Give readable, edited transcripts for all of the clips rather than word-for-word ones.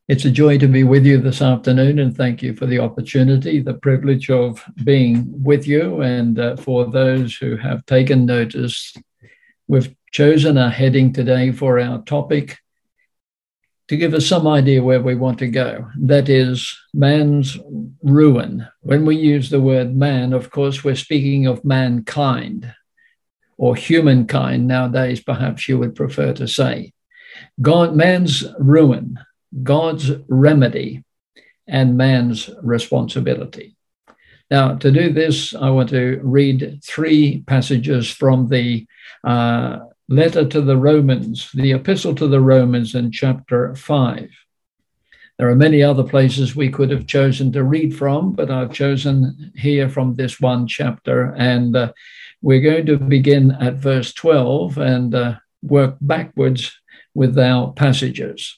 It's a joy to be with you this afternoon, and thank you for the opportunity, the privilege of being with you. And for those who have taken notice, we've chosen a heading today for our topic to give us some idea where we want to go. That is man's ruin. When we use the word man, of course, we're speaking of mankind or humankind nowadays, perhaps you would prefer to say. Man's ruin, God's remedy, and man's responsibility. Now, to do this, I want to read three passages from the letter to the Romans, the epistle to the Romans in chapter 5. There are many other places we could have chosen to read from, but I've chosen here from this one chapter, and we're going to begin at verse 12 and work backwards with our passages.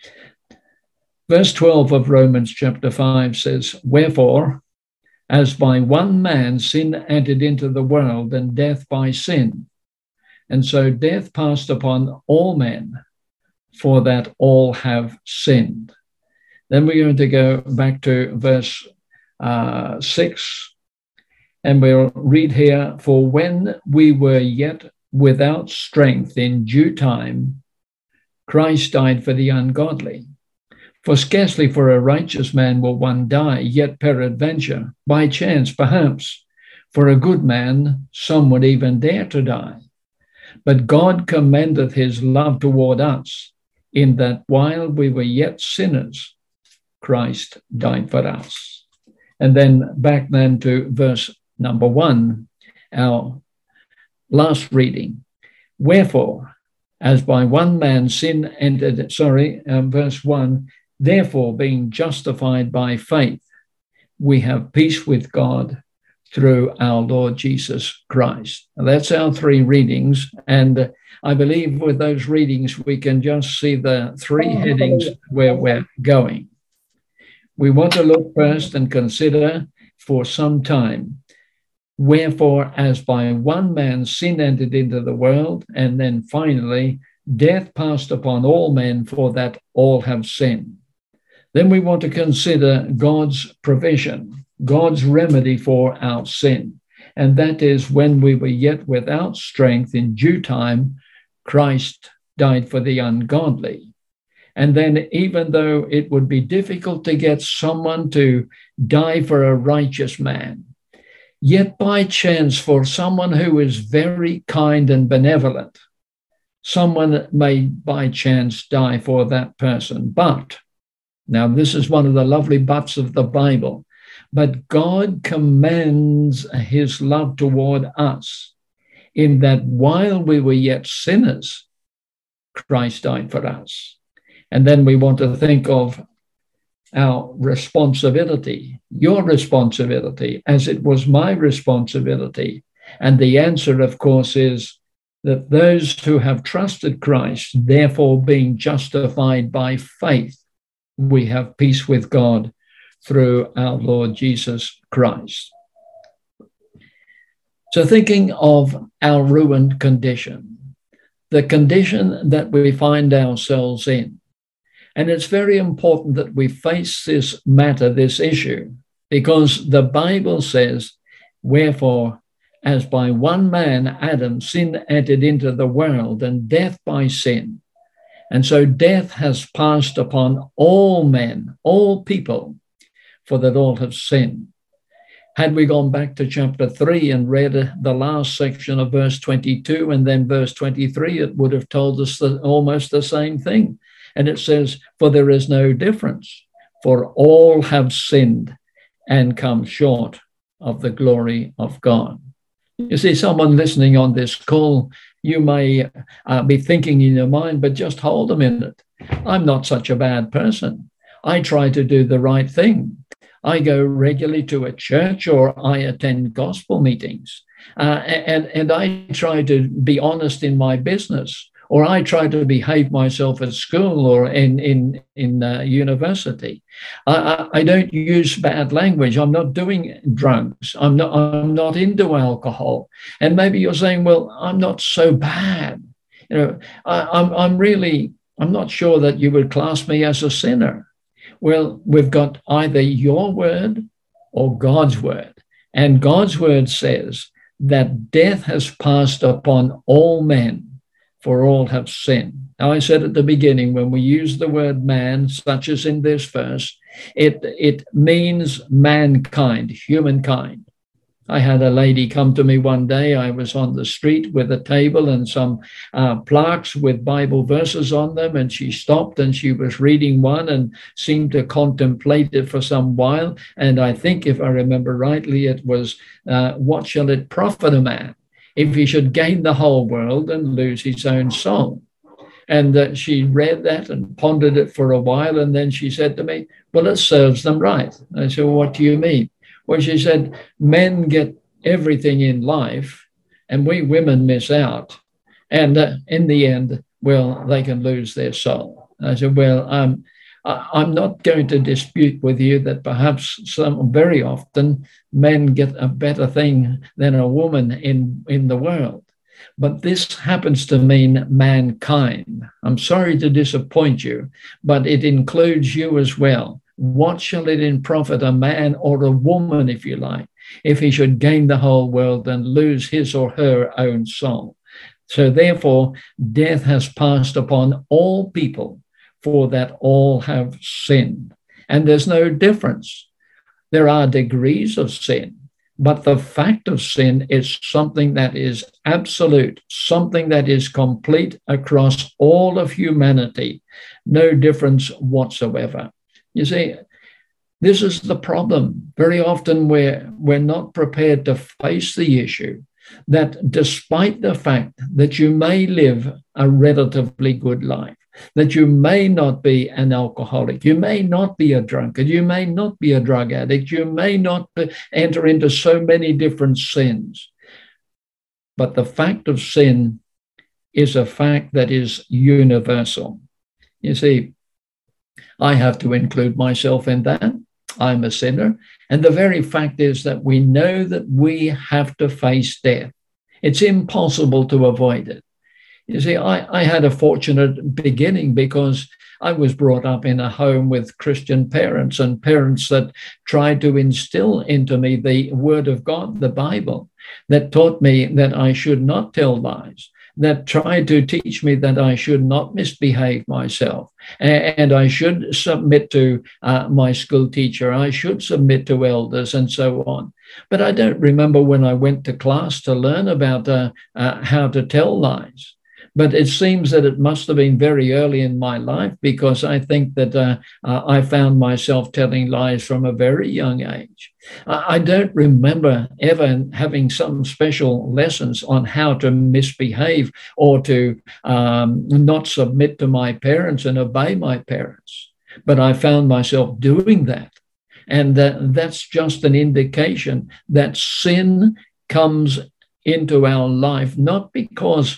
Verse 12 of Romans chapter 5 says, "Wherefore, as by one man sin entered into the world, and death by sin, and so death passed upon all men, for that all have sinned." Then we're going to go back to verse 6, and we'll read here, "For when we were yet without strength, in due time, Christ died for the ungodly. For scarcely for a righteous man will one die, yet peradventure, by chance perhaps, for a good man some would even dare to die. But God commendeth his love toward us, in that while we were yet sinners, Christ died for us." And then back then to verse number 1, our last reading. "Wherefore, as by one man sin entered," verse 1, "Therefore, being justified by faith, we have peace with God through our Lord Jesus Christ." And that's our three readings. And I believe with those readings, we can just see the three headings where we're going. We want to look first and consider for some time, "Wherefore, as by one man sin entered into the world," and then finally, "Death passed upon all men, for that all have sinned." Then we want to consider God's provision, God's remedy for our sin. And that is, when we were yet without strength, in due time, Christ died for the ungodly. And then, even though it would be difficult to get someone to die for a righteous man, yet by chance, for someone who is very kind and benevolent, someone may by chance die for that person. But now, this is one of the lovely buts of the Bible. But God commends his love toward us, in that while we were yet sinners, Christ died for us. And then we want to think of our responsibility, your responsibility, as it was my responsibility. And the answer, of course, is that those who have trusted Christ, therefore being justified by faith, we have peace with God through our Lord Jesus Christ. So, thinking of our ruined condition, the condition that we find ourselves in, and it's very important that we face this matter, this issue, because the Bible says, "Wherefore, as by one man, Adam, sin entered into the world, and death by sin. And so death has passed upon all men, all people, for that all have sinned." Had we gone back to chapter 3 and read the last section of verse 22 and then verse 23, it would have told us almost the same thing. And it says, "For there is no difference, for all have sinned and come short of the glory of God." You see, someone listening on this call, you may be thinking in your mind, but just hold a minute. I'm not such a bad person. I try to do the right thing. I go regularly to a church, or I attend gospel meetings, and I try to be honest in my business, or I try to behave myself at school or in university. I don't use bad language. I'm not doing drugs. I'm not into alcohol. And maybe you're saying, "Well, I'm not so bad." I'm not sure that you would class me as a sinner. Well, we've got either your word or God's word. And God's word says that death has passed upon all men, for all have sinned. Now, I said at the beginning, when we use the word man, such as in this verse, it means mankind, humankind. I had a lady come to me one day. I was on the street with a table and some plaques with Bible verses on them, and she stopped and she was reading one and seemed to contemplate it for some while. And I think, if I remember rightly, it was, what shall it profit a man if he should gain the whole world and lose his own soul? And she read that and pondered it for a while, and then she said to me, well, it serves them right. I said, well, what do you mean? Well, she said, men get everything in life and we women miss out. And in the end, well, they can lose their soul. I said, well, I'm not going to dispute with you that perhaps very often men get a better thing than a woman in the world. But this happens to mean mankind. I'm sorry to disappoint you, but it includes you as well. What shall it profit a man or a woman, if you like, if he should gain the whole world and lose his or her own soul? So therefore, death has passed upon all people, for that all have sinned. And there's no difference. There are degrees of sin, but the fact of sin is something that is absolute, something that is complete across all of humanity, no difference whatsoever. You see, this is the problem. Very often we're not prepared to face the issue that despite the fact that you may live a relatively good life, that you may not be an alcoholic, you may not be a drunkard, you may not be a drug addict, you may not enter into so many different sins. But the fact of sin is a fact that is universal. You see, I have to include myself in that. I'm a sinner. And the very fact is that we know that we have to face death. It's impossible to avoid it. You see, I had a fortunate beginning because I was brought up in a home with Christian parents and parents that tried to instill into me the Word of God, the Bible, that taught me that I should not tell lies, that tried to teach me that I should not misbehave myself, and I should submit to my school teacher, I should submit to elders, and so on. But I don't remember when I went to class to learn about how to tell lies. But it seems that it must have been very early in my life, because I think that I found myself telling lies from a very young age. I don't remember ever having some special lessons on how to misbehave or to not submit to my parents and obey my parents. But I found myself doing that. And that's just an indication that sin comes into our life, not because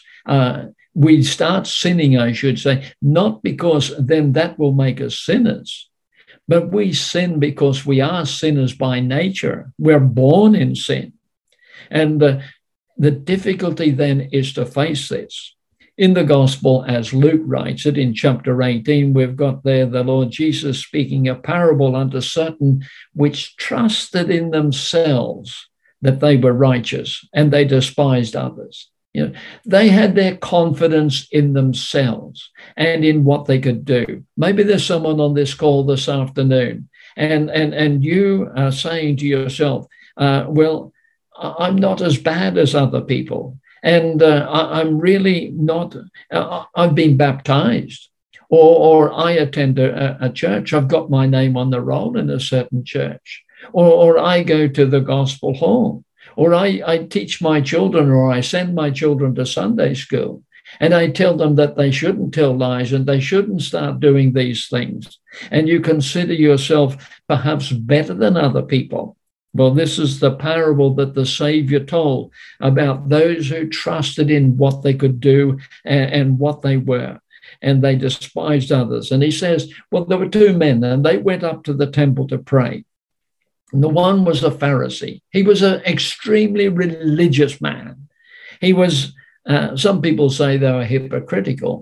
we start sinning, I should say, not because then that will make us sinners, but we sin because we are sinners by nature. We're born in sin. And the difficulty then is to face this. In the gospel, as Luke writes it in chapter 18, we've got there the Lord Jesus speaking a parable unto certain which trusted in themselves that they were righteous, and they despised others. You know, they had their confidence in themselves and in what they could do. Maybe there's someone on this call this afternoon, and you are saying to yourself, well, I'm not as bad as other people, and I'm really not, I've been baptized, or I attend a church, I've got my name on the roll in a certain church, or I go to the gospel hall, or I teach my children, or I send my children to Sunday school, and I tell them that they shouldn't tell lies and they shouldn't start doing these things. And you consider yourself perhaps better than other people. Well, this is the parable that the Savior told about those who trusted in what they could do and what they were, and they despised others. And he says, well, there were two men, and they went up to the temple to pray. And the one was a Pharisee. He was an extremely religious man. He was, some people say they were hypocritical.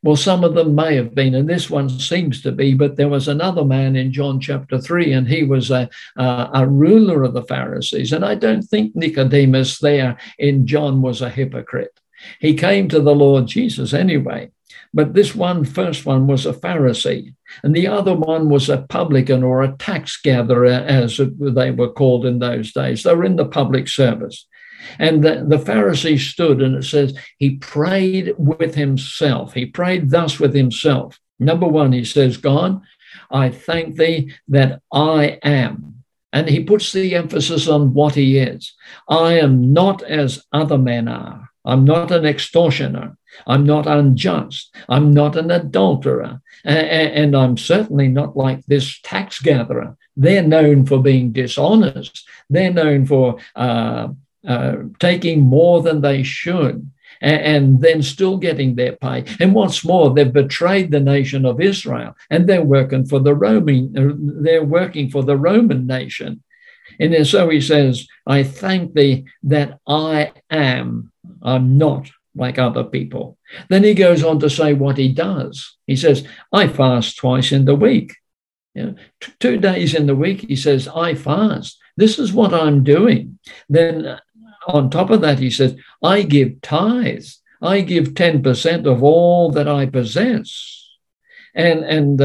Well, some of them may have been, and this one seems to be, but there was another man in John chapter 3, and he was a ruler of the Pharisees. And I don't think Nicodemus there in John was a hypocrite. He came to the Lord Jesus anyway. But this first one was a Pharisee, and the other one was a publican or a tax gatherer, as they were called in those days. They were in the public service. And the Pharisee stood, and it says he prayed with himself. He prayed thus with himself. Number one, he says, God, I thank thee that I am. And he puts the emphasis on what he is. I am not as other men are. I'm not an extortioner. I'm not unjust. I'm not an adulterer. And I'm certainly not like this tax gatherer. They're known for being dishonest. They're known for taking more than they should, and then still getting their pay. And what's more, they've betrayed the nation of Israel, and they're working for the Roman nation. And so he says, I thank thee that I'm not like other people. Then he goes on to say what he does. He says, I fast twice in the week. 2 days in the week, he says, I fast. This is what I'm doing. Then on top of that, he says, I give tithes. I give 10% of all that I possess. And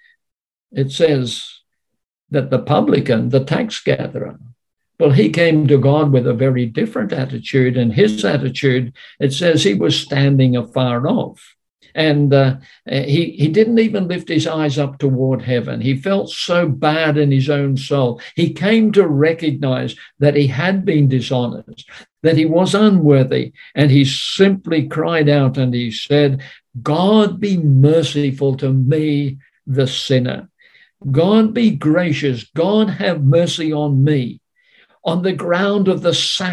it says that the publican, the tax gatherer, well, he came to God with a very different attitude. And his attitude, it says he was standing afar off. And he didn't even lift his eyes up toward heaven. He felt so bad in his own soul. He came to recognize that he had been dishonest, that he was unworthy. And he simply cried out and he said, God be merciful to me, the sinner. God be gracious. God have mercy on me on the ground of the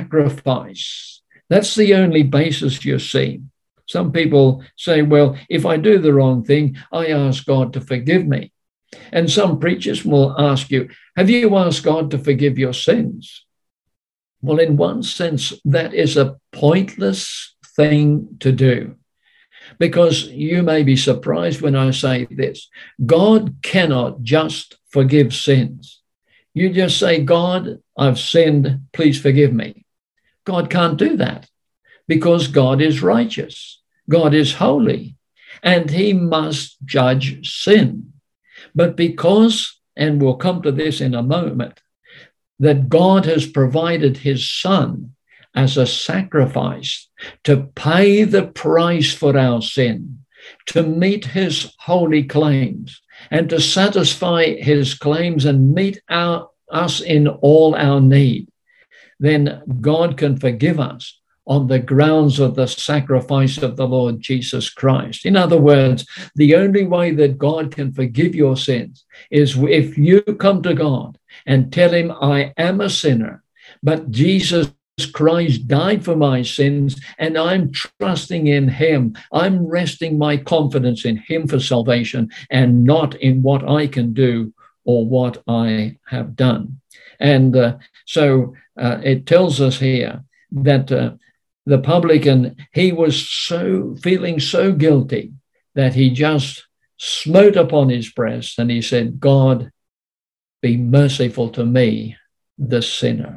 sacrifice. That's the only basis you see. Some people say, well, if I do the wrong thing, I ask God to forgive me. And some preachers will ask you, have you asked God to forgive your sins? Well, in one sense, that is a pointless thing to do, because you may be surprised when I say this. God cannot just forgive sins. You just say, God, I've sinned, please forgive me. God can't do that, because God is righteous, God is holy, and he must judge sin. But because, and we'll come to this in a moment, that God has provided his Son as a sacrifice to pay the price for our sin, to meet his holy claims, and to satisfy his claims and meet us in all our need, then God can forgive us on the grounds of the sacrifice of the Lord Jesus Christ. In other words, the only way that God can forgive your sins is if you come to God and tell him, I am a sinner, but Jesus Christ died for my sins, and I'm trusting in him. I'm resting my confidence in him for salvation and not in what I can do or what I have done. And so it tells us here that the publican, he was feeling so guilty that he just smote upon his breast and he said, God, be merciful to me, the sinner.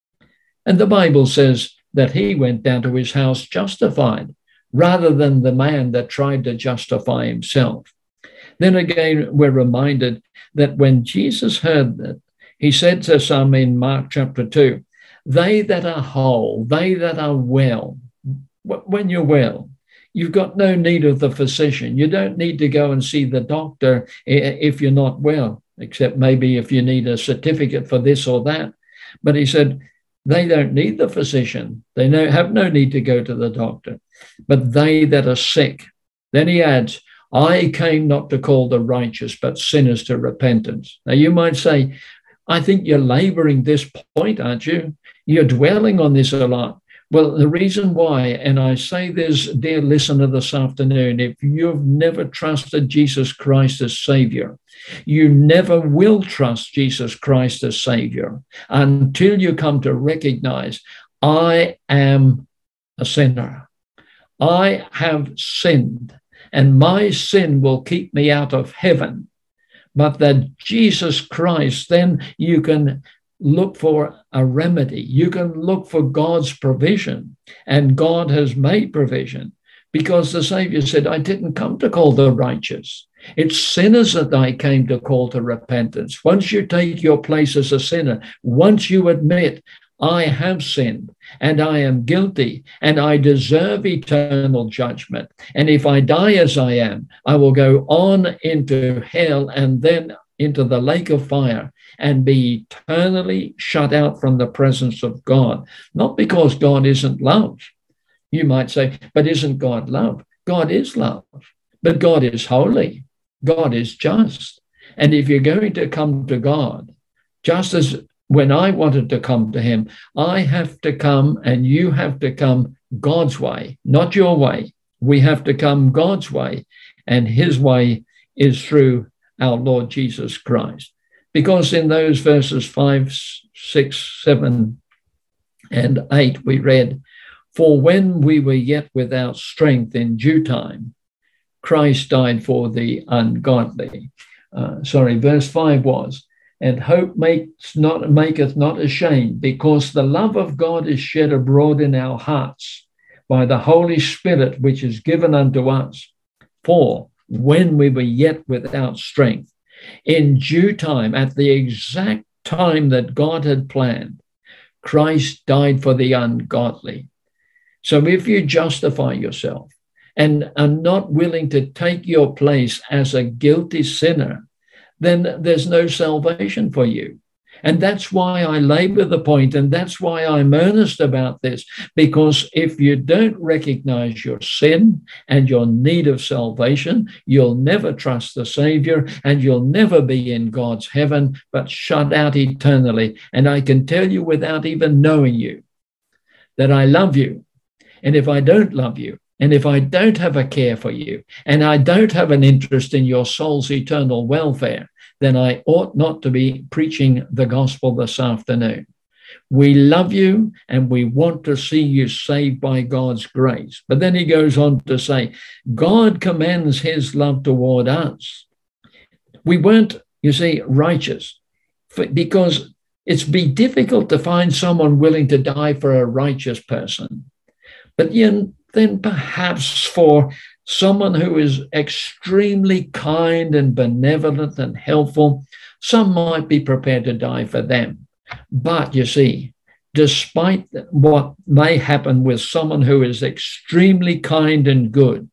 And the Bible says that he went down to his house justified, rather than the man that tried to justify himself. Then again, we're reminded that when Jesus heard that, he said to some in Mark chapter 2, they that are whole, they that are well. When you're well, you've got no need of the physician. You don't need to go and see the doctor if you're not well, except maybe if you need a certificate for this or that. But he said, they don't need the physician. They have no need to go to the doctor, but they that are sick. Then he adds, I came not to call the righteous, but sinners to repentance. Now you might say, I think you're laboring this point, aren't you? You're dwelling on this a lot. Well, the reason why, and I say this, dear listener, this afternoon, if you've never trusted Jesus Christ as Savior, you never will trust Jesus Christ as Savior until you come to recognize, I am a sinner. I have sinned, and my sin will keep me out of heaven, but that Jesus Christ, then you can look for a remedy. You can look for God's provision, and God has made provision, because the Savior said, I didn't come to call the righteous. It's sinners that I came to call to repentance. Once you take your place as a sinner, once you admit, I have sinned and I am guilty and I deserve eternal judgment, and if I die as I am, I will go on into hell and then into the lake of fire and be eternally shut out from the presence of God. Not because God isn't love. You might say, but isn't God love? God is love, but God is holy. God is just. And if you're going to come to God, just as when I wanted to come to him, I have to come and you have to come God's way, not your way. We have to come God's way, and his way is through our Lord Jesus Christ. Because in those verses 5, 6, 7, and 8, we read, for when we were yet without strength, in due time, Christ died for the ungodly. Verse 5 was, and hope maketh not ashamed, because the love of God is shed abroad in our hearts by the Holy Spirit, which is given unto us. For when we were yet without strength, in due time, at the exact time that God had planned, Christ died for the ungodly. So if you justify yourself and are not willing to take your place as a guilty sinner, then there's no salvation for you. And that's why I labor the point, and that's why I'm earnest about this, because if you don't recognize your sin and your need of salvation, you'll never trust the Savior, and you'll never be in God's heaven, but shut out eternally. And I can tell you without even knowing you that I love you. And if I don't love you, and if I don't have a care for you, and I don't have an interest in your soul's eternal welfare, then I ought not to be preaching the gospel this afternoon. We love you and we want to see you saved by God's grace. But then he goes on to say, God commends his love toward us. We weren't, you see, righteous, because it's be difficult to find someone willing to die for a righteous person. But then perhaps for someone who is extremely kind and benevolent and helpful, some might be prepared to die for them. But you see, despite what may happen with someone who is extremely kind and good,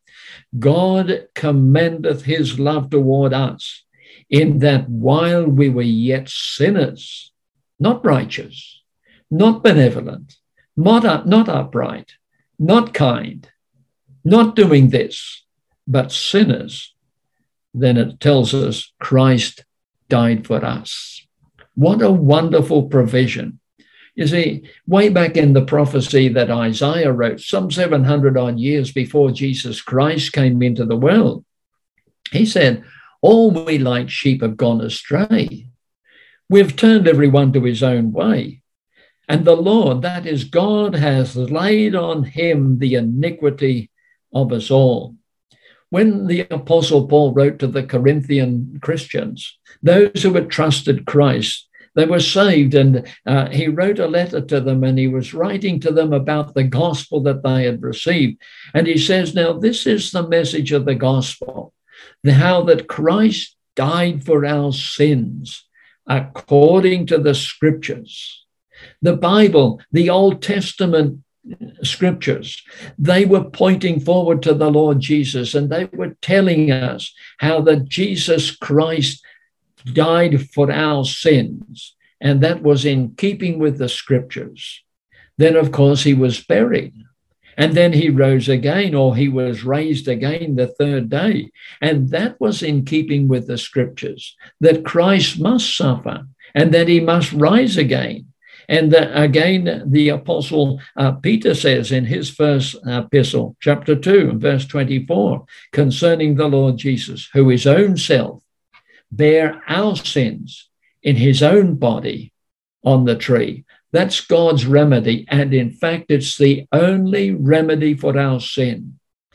God commendeth his love toward us, in that while we were yet sinners, not righteous, not benevolent, not upright, not kind, not doing this, but sinners, then it tells us Christ died for us. What a wonderful provision. You see, way back in the prophecy that Isaiah wrote, some 700 odd years before Jesus Christ came into the world, he said, all we like sheep have gone astray. We've turned everyone to his own way. And the Lord, that is God, has laid on him the iniquity of us all. When the Apostle Paul wrote to the Corinthian Christians, those who had trusted Christ, they were saved, and he wrote a letter to them, and he was writing to them about the gospel that they had received. And he says, now this is the message of the gospel, how that Christ died for our sins according to the scriptures. The Bible, the Old Testament scriptures, they were pointing forward to the Lord Jesus, and they were telling us how that Jesus Christ died for our sins, and that was in keeping with the scriptures. Then, of course, he was buried, and then he rose again, or he was raised again the third day, and that was in keeping with the scriptures, that Christ must suffer and that he must rise again. And again, the Apostle Peter says in his first epistle, chapter 2, verse 24, concerning the Lord Jesus, who his own self bare our sins in his own body on the tree. That's God's remedy. And in fact, it's the only remedy for our sin.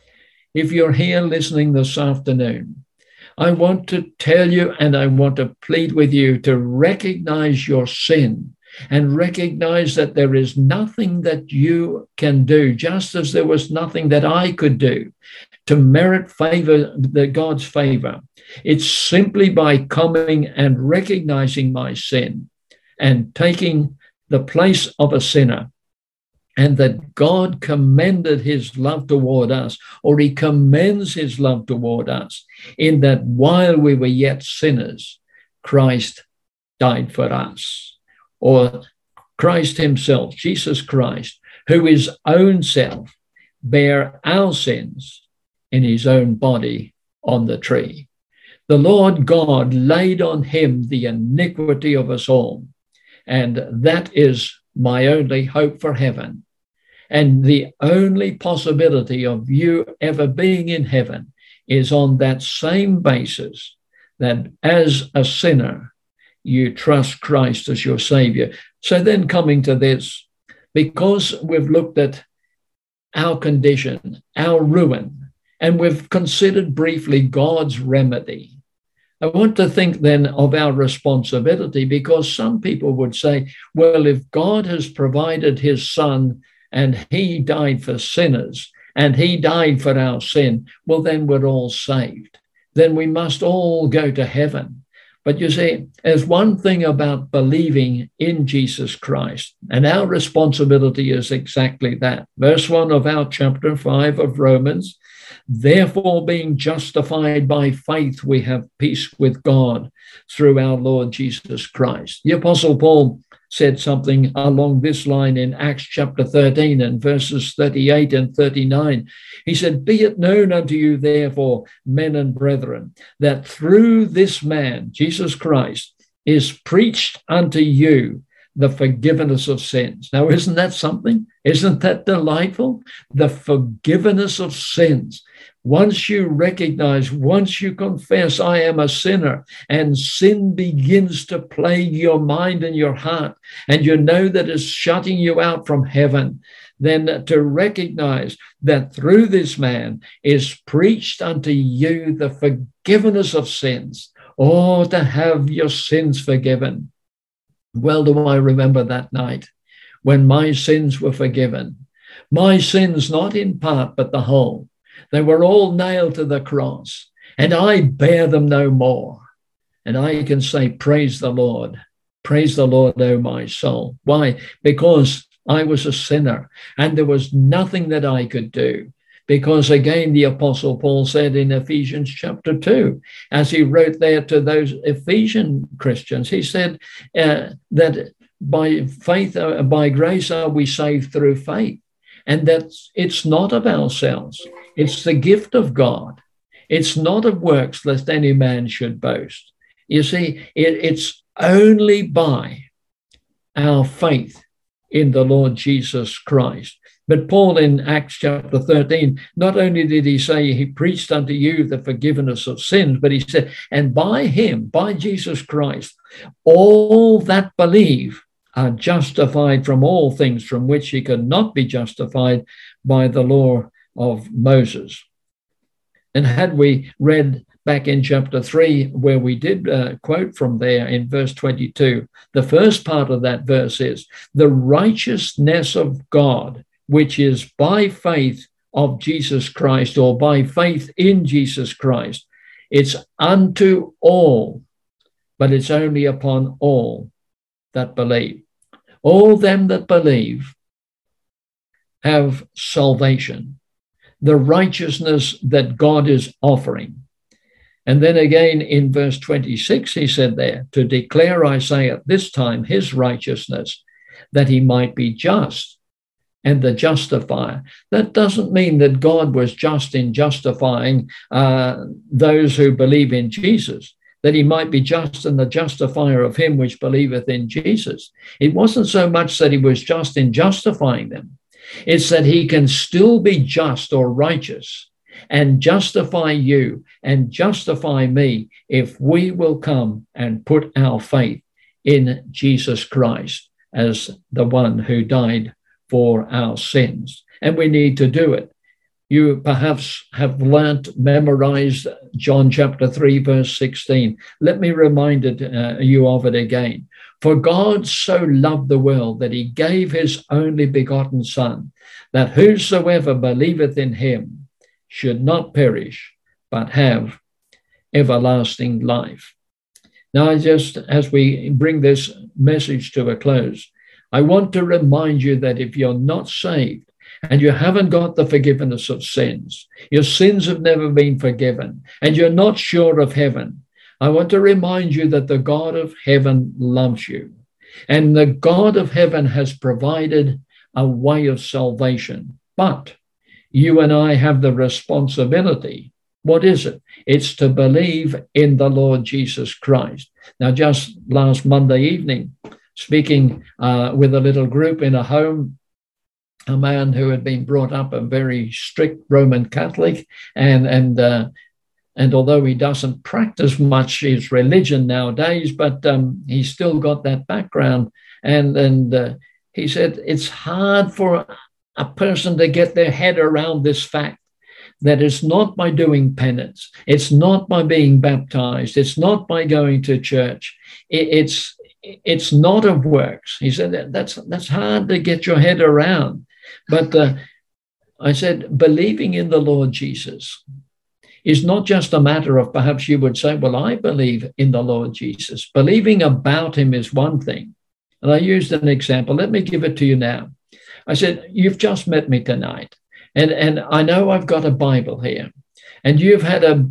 if you're here listening this afternoon, I want to tell you and I want to plead with you to recognize your sin and recognize that there is nothing that you can do, just as there was nothing that I could do to merit favor, God's favor. It's simply by coming and recognizing my sin and taking the place of a sinner, and that God commended his love toward us, or he commends his love toward us, in that while we were yet sinners, Christ died for us. Or Christ himself, Jesus Christ, who his own self bare our sins in his own body on the tree. The Lord God laid on him the iniquity of us all. And that is my only hope for heaven. And the only possibility of you ever being in heaven is on that same basis, that as a sinner, you trust Christ as your Savior. So then coming to this, because we've looked at our condition, our ruin, and we've considered briefly God's remedy, I want to think then of our responsibility, because some people would say, well, if God has provided his Son and he died for sinners and he died for our sin, well, then we're all saved. Then we must all go to heaven. But you see, there's one thing about believing in Jesus Christ, and our responsibility is exactly that. Verse 1 of our chapter 5 of Romans, therefore being justified by faith, we have peace with God through our Lord Jesus Christ. The Apostle Paul said something along this line in Acts chapter 13 and verses 38 and 39. He said, be it known unto you, therefore, men and brethren, that through this man, Jesus Christ, is preached unto you the forgiveness of sins. Now, isn't that something? Isn't that delightful? The forgiveness of sins. Once you recognize, once you confess, I am a sinner, and sin begins to plague your mind and your heart, and you know that it's shutting you out from heaven, then to recognize that through this man is preached unto you the forgiveness of sins, or to have your sins forgiven. Well do I remember that night when my sins were forgiven. My sins, not in part, but the whole. They were all nailed to the cross, and I bear them no more. And I can say, praise the Lord, O my soul. Why? Because I was a sinner, and there was nothing that I could do. Because again, the Apostle Paul said in Ephesians chapter 2, as he wrote there to those Ephesian Christians, he said that by faith, by grace are we saved through faith. And that it's not of ourselves. It's the gift of God. It's not of works, lest any man should boast. You see, it's only by our faith in the Lord Jesus Christ. But Paul in Acts chapter 13, not only did he say he preached unto you the forgiveness of sins, but he said, and by him, by Jesus Christ, all that believe are justified from all things from which he could not be justified by the law of Moses. And had we read back in chapter 3, where we did quote from there in verse 22, the first part of that verse is, the righteousness of God, which is by faith of Jesus Christ, or by faith in Jesus Christ. It's unto all, but it's only upon all that believe. All them that believe have salvation, the righteousness that God is offering. And then again in verse 26, he said there, to declare, I say at this time, his righteousness, that he might be just and the justifier. That doesn't mean that God was just in justifying those who believe in Jesus, that he might be just and the justifier of him which believeth in Jesus. It wasn't so much that he was just in justifying them. It's that he can still be just or righteous and justify you and justify me if we will come and put our faith in Jesus Christ as the one who died for our sins. And we need to do it. You perhaps have memorized John chapter 3, verse 16. Let me remind you of it again. For God so loved the world that he gave his only begotten Son, that whosoever believeth in him should not perish, but have everlasting life. Now, just as we bring this message to a close, I want to remind you that if you're not saved, and you haven't got the forgiveness of sins, your sins have never been forgiven, and you're not sure of heaven, I want to remind you that the God of heaven loves you. And the God of heaven has provided a way of salvation. But you and I have the responsibility. What is it? It's to believe in the Lord Jesus Christ. Now, just last Monday evening, speaking with a little group in a home, a man who had been brought up a very strict Roman Catholic, and although he doesn't practice much his religion nowadays, but he's still got that background. And he said it's hard for a person to get their head around this fact that it's not by doing penance, it's not by being baptized, it's not by going to church, it's not of works. He said that's hard to get your head around. But I said, believing in the Lord Jesus is not just a matter of, perhaps you would say, well, I believe in the Lord Jesus. Believing about him is one thing. And I used an example. Let me give it to you now. I said, you've just met me tonight. And I know I've got a Bible here. And you've had a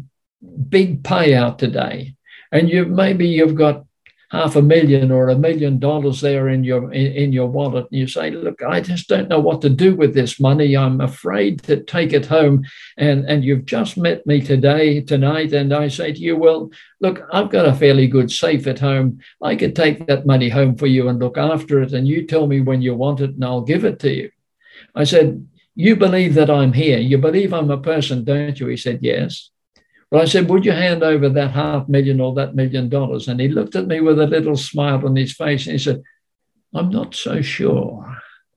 big payout today. And you've got $500,000 or $1 million there in your wallet, and you say, look, I just don't know what to do with this money. I'm afraid to take it home. And you've just met me tonight, and I say to you, well, look, I've got a fairly good safe at home. I could take that money home for you and look after it, and you tell me when you want it, and I'll give it to you. I said, you believe that I'm here. You believe I'm a person, don't you? He said, yes. Well, I said, would you hand over that $500,000 or that $1 million? And he looked at me with a little smile on his face, and he said, I'm not so sure.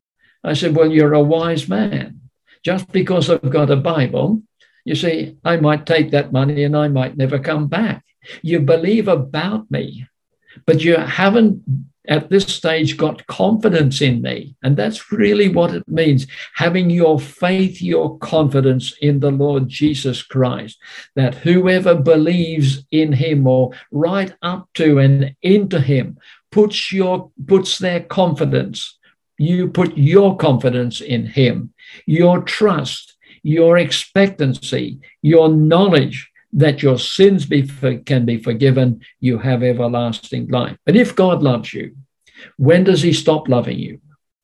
I said, well, you're a wise man. Just because I've got a Bible, you see, I might take that money and I might never come back. You believe about me, but you haven't at this stage got confidence in me. And that's really what it means, having your faith, your confidence in the Lord Jesus Christ, that whoever believes in him or right up to and into him puts their confidence. You put your confidence in him, your trust, your expectancy, your knowledge that your sins can be forgiven, you have everlasting life. But if God loves you, when does he stop loving you?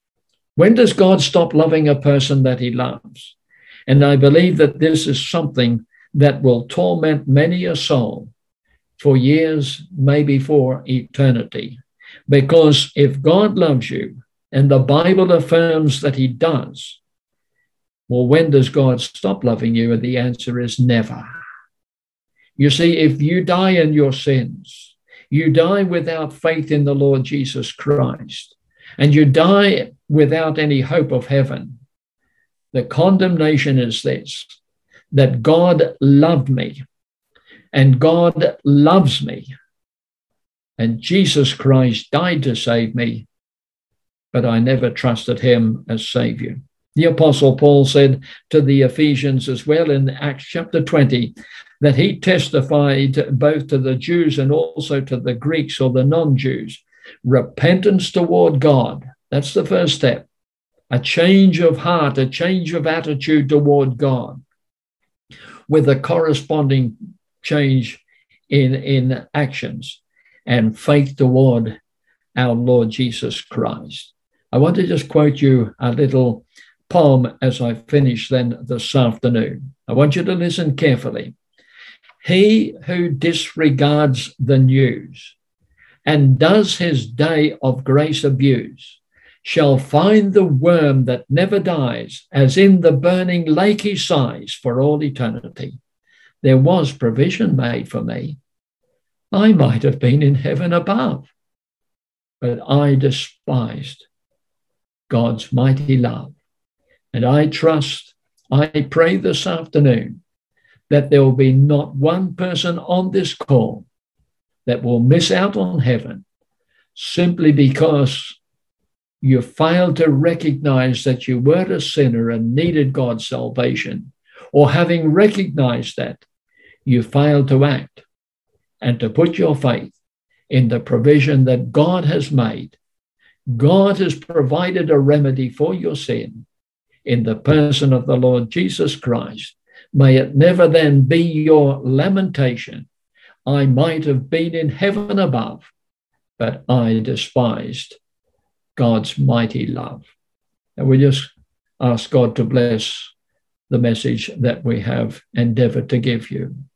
When does God stop loving a person that he loves? And I believe that this is something that will torment many a soul for years, maybe for eternity. Because if God loves you, and the Bible affirms that he does, well, when does God stop loving you? And the answer is never. You see, if you die in your sins, you die without faith in the Lord Jesus Christ, and you die without any hope of heaven, the condemnation is this, that God loved me, and God loves me, and Jesus Christ died to save me, but I never trusted him as Savior. The Apostle Paul said to the Ephesians as well in Acts chapter 20, that he testified both to the Jews and also to the Greeks or the non-Jews, repentance toward God. That's the first step. A change of heart, a change of attitude toward God, with a corresponding change in actions, and faith toward our Lord Jesus Christ. I want to just quote you a little poem as I finish then this afternoon. I want you to listen carefully. He who disregards the news and does his day of grace abuse shall find the worm that never dies, as in the burning lake he sighs for all eternity. There was provision made for me. I might have been in heaven above, but I despised God's mighty love. And I trust I pray this afternoon that there will be not one person on this call that will miss out on heaven simply because you failed to recognize that you were a sinner and needed God's salvation, or having recognized that, you failed to act and to put your faith in the provision that God has made. God has provided a remedy for your sin in the person of the Lord Jesus Christ. May it never then be your lamentation, I might have been in heaven above, but I despised God's mighty love. And we just ask God to bless the message that we have endeavored to give you.